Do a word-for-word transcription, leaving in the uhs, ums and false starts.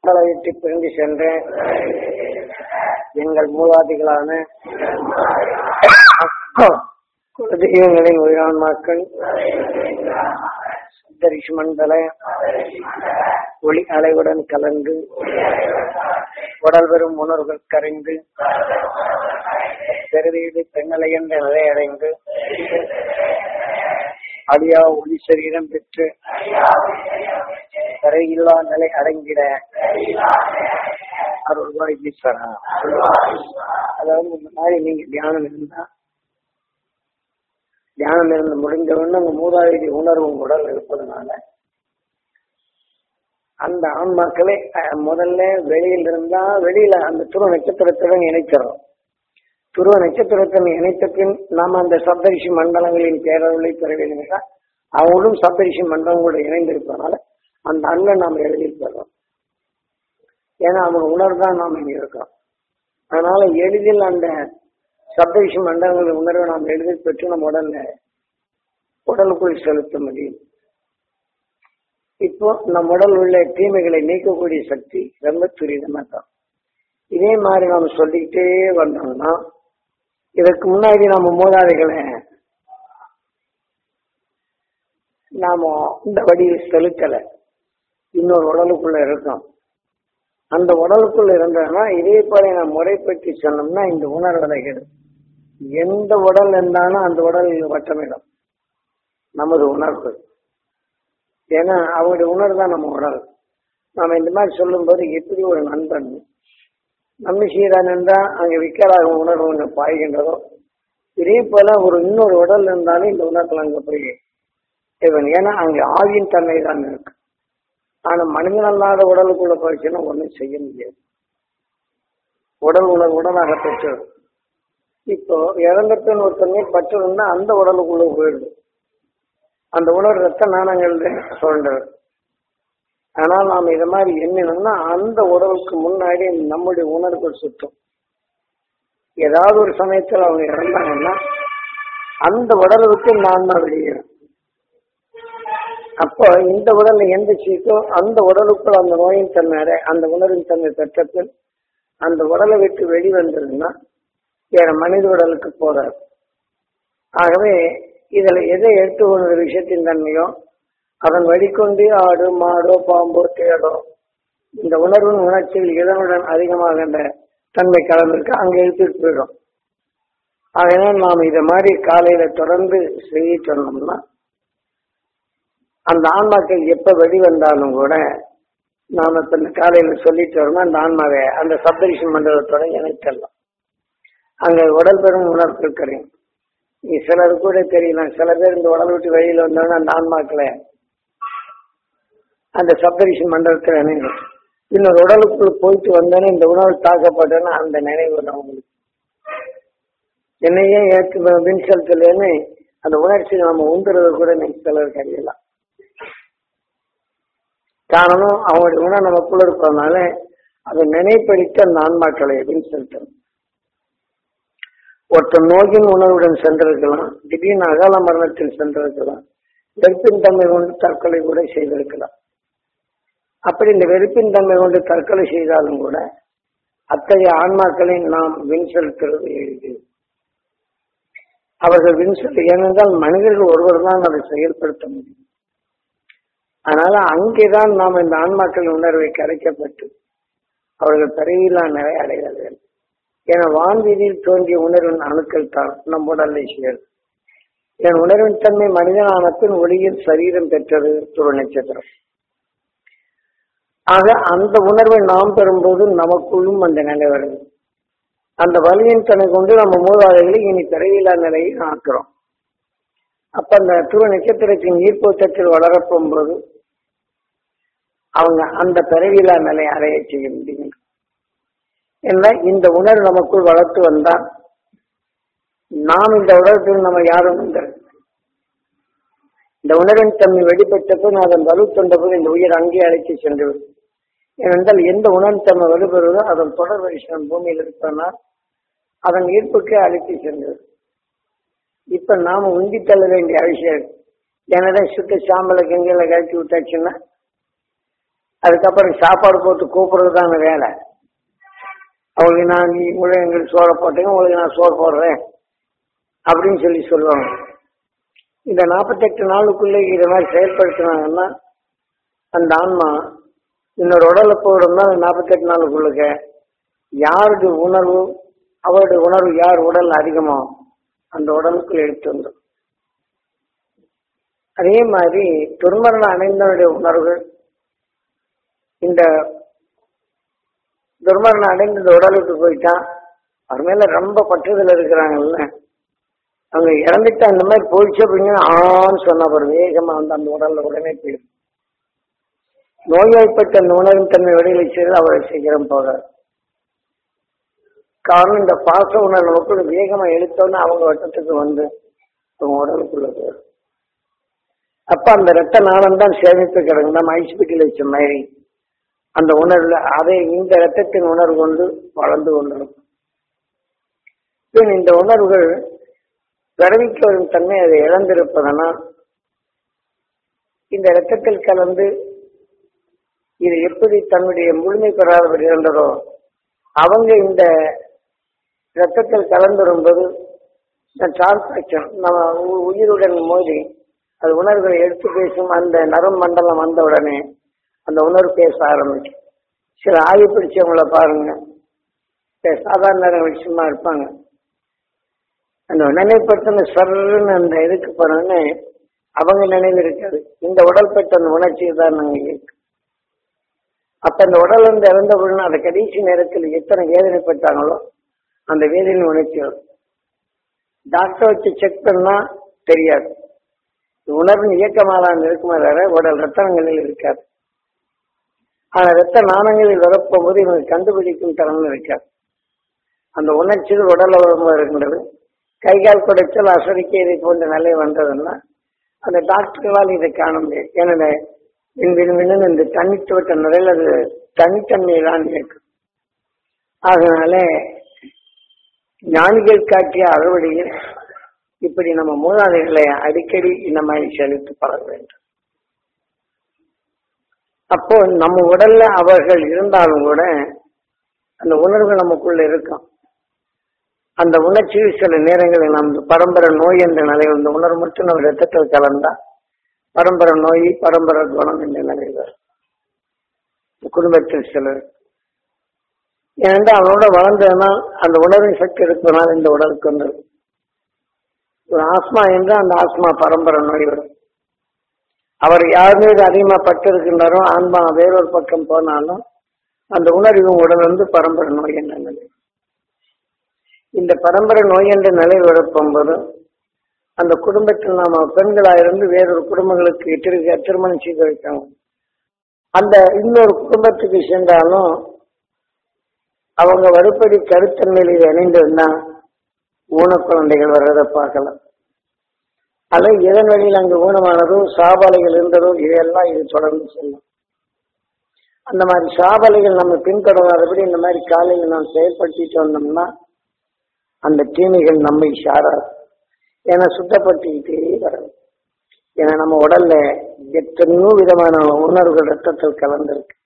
விட்டு பிரிந்து சென்ற எங்கள் மூலாதிகளான குலதெய்வங்களின் உயிரான்மாக்கள் சப்தரிஷி மண்டல ஒளி அலைவுடன் கலந்து உடல் பெறும் உணர்வுகள் கரைந்து பெருவீடு பெண்ணலை என்ற நிலையடைந்து அடியா ஒளி சரீரம் பெற்று கரையில்லா நிலை அடங்கிட அருள்வாய் ஈஸ்வரா. அதாவது இந்த மாதிரி நீங்க தியானம் இருந்தா தியானம் இருந்து முடிஞ்சவொன்னு உங்க மூதாதி உணர்வு உடல் இருப்பதனால அந்த ஆன்மாக்களை முதல்ல வெளியில் இருந்தா வெளியில அந்த துருவ நட்சத்திரத்துடன் இணைக்கிறோம். துருவ நட்சத்திரத்துடன் இணைத்த பின் நாம அந்த சப்தரிஷி மண்டலங்களின் பேரருளை பெற வேண்டும். அவங்களும் சப்தரிஷி மண்டலங்களோடு இணைந்திருப்பதனால அந்த அண்ணை நாம் எளிதில் பெறோம். ஏன்னா அவங்க உணர்வுதான் நாம் இங்க இருக்கோம். அதனால எளிதில் அந்த சப்தரிஷி மண்டலங்களின் உணர்வை நாம் எளிதில் பெற்று நம்ம உடல்ல உடலுக்குள் செலுத்த முடியும். இப்போ நம் உடல் உள்ள தீமைகளை நீக்கக்கூடிய சக்தி ரொம்ப துரிதமா தான். இதே மாதிரி நாம் சொல்லிக்கிட்டே வந்தோம்னா இதற்கு முன்னாடி நம்ம மூதாதைகளை நாம இந்த வடிவில் செலுத்தல, இன்னொரு உடலுக்குள்ள இருக்கோம். அந்த உடலுக்குள்ள இருந்ததுன்னா இதே போல நாம் முறைப்பற்றி சொன்னோம்னா இந்த உணர்வலைகள் எந்த உடல் இருந்தாலும் அந்த உடல் வட்டமிடும் நமது உணர்வு. ஏன்னா அவங்களுடைய உணர்வு தான் நம்ம உடல். நாம இந்த மாதிரி சொல்லும் போது எப்படி ஒரு நண்பன் நம்ம சீரான் என்றா அங்க விக்கலாக உணர்வு ஒன்று பாய்கின்றதோ இதே போல ஒரு இன்னொரு உடல் இருந்தாலும் இந்த உணர்வுகள் அங்க போய் இவன். ஏன்னா அங்க ஆவியின் தன்மை தான் இருக்கு. ஆனா மனிதன் அல்லாத உடலுக்குள்ள போயிடுச்சுன்னா ஒன்றும் செய்ய முடியாது. உடல் உணர்வு உடலாக பெற்று இப்போ இறந்தப்பின் ஒரு தன்மை பற்றிருந்தா அந்த உடலுக்குள்ள போயிடுது. அந்த உணர்வு ரத்த நாணங்கள் சொல்றது. ஆனால் நாம் இதை மாதிரி எண்ணினோம்னா அந்த உடலுக்கு முன்னாடி நம்முடைய உணர்வுகள் சுற்றும். ஏதாவது ஒரு சமயத்தில் அவங்க இறந்தாங்கன்னா அந்த உடலை விட்டு நான் தான் வெளியேறும். அப்போ இந்த உடல்ல எந்த சீட்டோ அந்த உடலுக்குள் அந்த நோயின் தன்மை அந்த உணர்வின் தன்மை பெற்றத்தில் அந்த உடலை விட்டு வெளிவந்ததுன்னா வேற மனித உடலுக்கு போறாரு. ஆகவே இதுல எதை எடுத்து ஒரு விஷயத்தின் தன்மையோ அதன் வழிகொண்டு ஆடு மாடோ பாம்போ தேடோ இந்த உணர்வின் உணர்ச்சியில் இதனுடன் அதிகமாக அந்த தன்மை கலந்திருக்கு அங்க எடுத்துட்டு போயிடும். அதனால் நாம் இதை மாதிரி காலையில தொடர்ந்து செய்ய சொன்னோம்னா அந்த ஆன்மாக்கள் எப்ப வெளிவந்தாலும் கூட நாம இப்ப இந்த காலையில சொல்லிட்டு வரோம்னா அந்த ஆன்மாவை அந்த சப்தரிஷி மண்டலத்தோட இணைத்தரலாம். அங்க உடல் பெறும் உணர்வுகள் கிடையும். சிலர் கூட தெரியலாம், சில பேர் இந்த உடல் விட்டு வெளியில வந்தோம்னா அந்த ஆன்மாக்களை அந்த சப்தரிஷி மண்டலத்தில் நினைவு இன்னொரு உடலுக்குள்ள போயிட்டு வந்தோன்னே இந்த உணவு தாக்கப்பட்டோன்னா அந்த நினைவு அவங்களுக்கு என்னையே ஏற்று மின் செலுத்தலன்னு அந்த உணர்ச்சியை நம்ம உந்துறது கூட சிலருக்கு அறியலாம். காரணம் அவங்களுடைய உணவு நமக்குள்ள இருப்பதனால அதை நினைப்படித்து அந்த ஆன்மாக்களை மின் செலுத்தணும். ஒருத்தர் நோயின் உணர்வுடன் சென்றிருக்கலாம், திடீர்னு அகால மரணத்தில் சென்றிருக்கலாம், வெறுப்பின் தன்மை கொண்டு தற்கொலை கூட செய்திருக்கலாம். அப்படி இந்த வெறுப்பின் தன்மை கொண்டு தற்கொலை செய்தாலும் கூட அத்தகைய ஆன்மாக்களை நாம் வின் செலுத்துறது எளிது. அவர்கள் வின் செலுத்த ஏனென்றால் மனிதர்கள் ஒருவர் தான் அதை செயல்படுத்த முடியும். அதனால அங்கேதான் நாம் இந்த ஆன்மாக்களின் உணர்வை கரைக்கப்பட்டு அவர்கள் பிறவியில்லா நிலை அடைகிறார்கள். என வான்வீதியில் தோன்றிய உணர்வின் அணுக்கள் தான் நம் உடலை சேரும். என் உணர்வின் தன்மை மனிதனானத்தின் ஒளியில் சரீரம் பெற்றது துருவ நட்சத்திரம். ஆக அந்த உணர்வை நாம் பெறும்போது நமக்குள்ளும் அந்த நிலை வருது. அந்த வலியின் தன்னை கொண்டு நம்ம மூதாதைகளை இனி பிறவியில்லா நிலையை ஆக்குறோம். அப்ப அந்த துருவ நட்சத்திரத்தின் ஈர்ப்போட்டத்தில் வளரப்போகும்போது அவங்க அந்த பிறவியில்லா நிலை அடைய செய்ய முடியும். என்ன இந்த உணர்வு நமக்குள் வளர்த்து வந்தால் நாம் இந்த உலகத்தில் நம்ம யாரும் இந்த உணர்வின் தன்மை வெளிப்பட்ட போது அதன் வலு தொண்ட போது இந்த உயிர் அங்கே அழைத்து சென்று விடும். ஏனென்றால் எந்த உணர்வு தன்மை வலுப்பெறுவதோ அதன் தொடர் வரிசனம் பூமியில் இருப்பதனால் அதன் ஈர்ப்புக்கே அழைத்து சென்று இப்ப நாம உந்தி தள்ள வேண்டிய அவசியம். ஏன்னா சுத்த சாம்பலை கங்கையில கழிச்சு விட்டாச்சுன்னா அதுக்கப்புறம் சாப்பாடு போட்டு கூப்பிடுறது தான வேலை. அவங்களுக்கு நான் நீ உங்களுக்கு எங்களுக்கு சோறை போட்டீங்க, உங்களுக்கு நான் சோறு போடுறேன் அப்படின்னு சொல்லி சொல்லுவாங்க. இந்த நாற்பத்தெட்டு நாளுக்குள்ளே இதை மாதிரி செயல்படுத்தினாங்கன்னா அந்த ஆன்மா இன்னொரு உடலை போயிடும்னா நாற்பத்தெட்டு நாளுக்குள்ளுக்க யாருடைய உணர்வு அவருடைய உணர்வு யார் உடல் அதிகமோ அந்த உடலுக்குள் எடுத்து வந்துடும். அதே மாதிரி துர்மரணம் அடைந்தவருடைய உணர்வுகள் இந்த துர்மரணம் அடைந்த இந்த உடலுக்கு போயிட்டா அவர் மேல ரொம்ப பற்றுதல் இருக்கிறாங்கல்ல, அவங்க இறந்துட்டா இந்த மாதிரி போயிடுச்சு அப்படிங்கன்னா ஆன்னு சொன்ன ஒரு வேகமா வந்து அந்த உடல்ல உடனே போயிடும். நோய்வாய்ப்பட்ட அந்த உணர்வின் தன்மை வெளியில செய்து அவரை சீக்கிரம் போகாது. காரணம் இந்த பாச உணர்வு நமக்கு வேகமா எழுத்தோன்னு அவங்க வட்டத்துக்கு வந்து அவங்க உடலுக்குள்ள போயிடும். அப்ப அந்த ரத்த நாளம் தான் சேமித்து கிடக்கு. நம்ம ஐஸ்பிட்டில் வச்ச மாதிரி அந்த உணர்வுல அதை இந்த ரத்தத்தின் உணர்வு கொண்டு வளர்ந்து கொண்டிருக்கும். இந்த உணர்வுகள் பிறவிக்கு வரும் தன்மை அதை இழந்திருப்பதனால் இந்த ரத்தத்தில் கலந்து இது எப்படி தன்னுடைய முழுமை பெறாதவர் இருந்ததோ அவங்க இந்த ரத்தத்தில் கலந்து வரும்போது டிரான்சாக்சன் நம்ம உயிருடன் மோதி அது உணர்வுகளை எடுத்து பேசும். அந்த நரம் மண்டலம் வந்த உடனே அந்த உணர்வு பேச ஆரம்பிக்கும். சில ஆய்வு பிடிச்சவங்கள பாருங்க, சாதாரண விஷயமா இருப்பாங்க. அந்த நினைவுபடுத்தின சர்ன்னு அந்த இதுக்கு போனோன்னு அவங்க நினைவு இருக்காது. இந்த உடல் பெற்ற அந்த உணர்ச்சி தான் நாங்க இருக்கு. அப்ப இந்த உடல் வந்து இறந்த பொழுது அந்த கடைசி நேரத்தில் எத்தனை வேதனைப்பட்டாங்களோ அந்த வேதனை உணர்ச்சி வரும். டாக்டர் வச்சு செக் பண்ணா தெரியாது. உணர்வின் இயக்கமாதான் இருக்குமா வேற உடல் ரத்தனங்களில் இருக்காது. ஆனா ரத்த நாணங்களில் வரப்போகும்போது இவங்க கண்டுபிடிக்கும் திறன் இருக்காது. அந்த உணர்ச்சிகள் உடல் உடம்பு இருக்கின்றது. கை கால் குடைச்சல் அசரிக்கை இதை போன்ற நிலை வந்ததுன்னா அந்த டாக்டர்களால் இதை காண முடியாது. ஏன்னா விண்வின் இந்த தனித்துவட்ட நிலையில் அது தனித்தன்மையில்தான் இருக்கு. அதனால ஞானிகள் காட்டிய அறுவடையில் இப்படி நம்ம மூதாதைகளை அடிக்கடி இந்த மாதிரி செலுத்தி பழக வேண்டும். அப்போ நம்ம உடல்ல அவர்கள் இருந்தாலும் கூட அந்த உணர்வு நமக்குள்ள இருக்கும். அந்த உணர்ச்சி சில நேரங்களில் நம் பரம்பரை நோய் என்ற நிலை இந்த உணர்வு மட்டும் நம்ம ரத்தத்தில் கலந்தா பரம்பரை நோய் பரம்பரை குணம் என்ற நிலையில் வரும் குடும்பத்தில் சிலர். ஏனென்றால் அவனோட வளர்ந்ததுனால் அந்த உணர்வின் சக்தி இருப்பதனால் இந்த உடலுக்கு வந்து ஒரு ஆஸ்மா என்றால் அந்த ஆஸ்மா பரம்பரை நோய் வரும். அவர் யார் மீது அதிகமா பட்டு இருக்கின்றாரோ ஆன்மா வேறொரு பக்கம் போனாலும் அந்த உணர்வு உடல் வந்து பரம்பரை நோய் என்ற நிலை. இந்த பரம்பரை நோய் என்ற நிலை வரப்போது அந்த குடும்பத்தில் நாம பெண்களாயிருந்து வேறொரு குடும்பங்களுக்கு இட்டிருக்க திருமணம் செய்து வைக்காங்க. அந்த இன்னொரு குடும்பத்துக்கு சென்றாலும் அவங்க வறுப்படி கருத்தன்மையில் இணைந்திருந்தா ஊன குழந்தைகள் வர்றதை பார்க்கலாம். அல்லது இதன் வழியில் அங்கு ஊனமானதோ சாபாலைகள் இருந்ததோ இதையெல்லாம் இது தொடர்ந்து செல்லும். அந்த மாதிரி சாபாலைகள் நம்ம பின்தொடராதபடி இந்த மாதிரி காலையில் நாம் செயல்படுத்திட்டு வந்தோம்னா அந்த தீமைகள் நம்மை சாராது. ஏன்னா சுத்தப்படுத்திக்கிட்டே வரும். ஏன்னா நம்ம உடல்ல எத்தனையோ விதமான உணர்வுகள் ரத்தத்தில் கலந்துருக்கு.